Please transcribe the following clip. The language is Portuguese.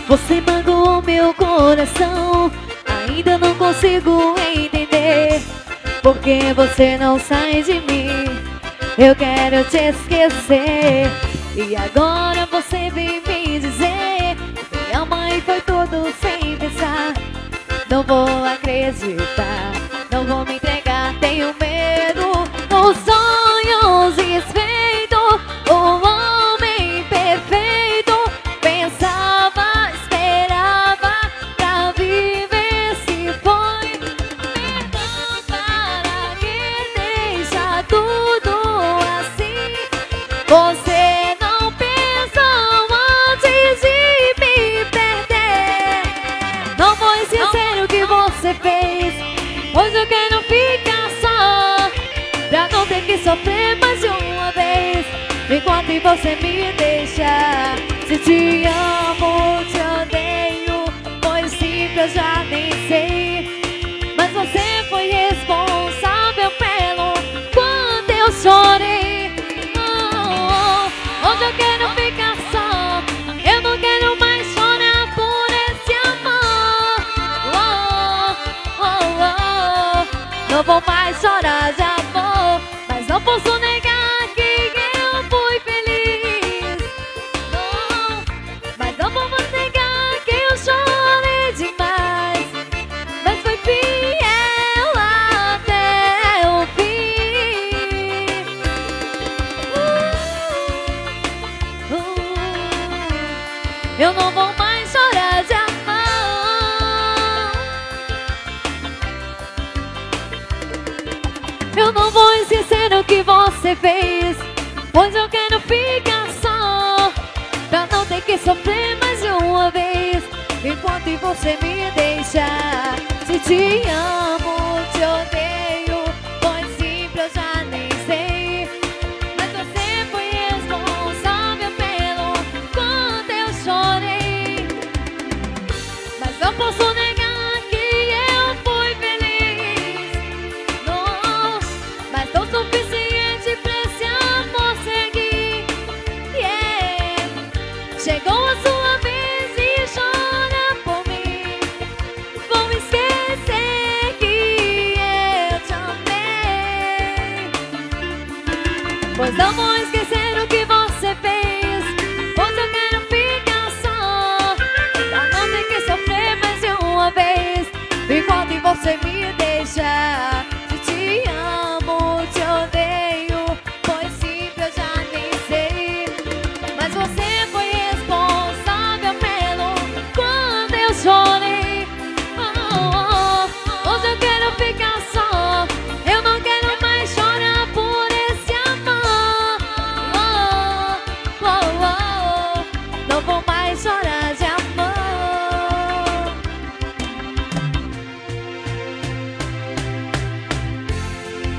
Você magoou meu coração, ainda não consigo entender porque você não sai de mim. Eu quero te esquecer e agora você vem me dizer que minha mãe foi tudo sem pensar. Não vou acreditar, não vou me entregar, tenho medo. Os sonhos desfeitos, o homem perfeito. Pensava, esperava pra viver, se foi perdão para que deixa tudo assim. Você não pensou antes de me perder. Não vou esquecer o que você fez. Hoje eu quero ficar só, pra não ter que sofrer mais de uma vez. Enquanto você me deixa. Se te amo, te odeio, pois simples eu já nem sei. Mas você foi responsável pelo quanto eu chorei. Hoje eu quero ficar só, eu não quero mais chorar por esse amor. Não vou mais chorar de amor, mas não posso negar que eu fui feliz. Não, mas não vou negar que eu chorei demais, mas fui fiel até o fim. Eu não vou mais chorar de amor. Eu não vou esquecer o que você fez, pois eu quero ficar só, pra não ter que sofrer mais de uma vez. Enquanto você me deixa. Se te amo, te odeio, pois simples eu já nem sei. Mas você foi responsável pelo quanto eu chorei. Mas não posso negar que eu fui feliz. Não, mas não suficiente pra esse amor seguir. Yeah. Chegou a sua vez de chorar por mim. Vou esquecer que eu te amei, pois não vou esquecer o que você fez. Pois eu quero ficar só, pra não ter que sofrer mais de uma vez. Enquanto você me deixa.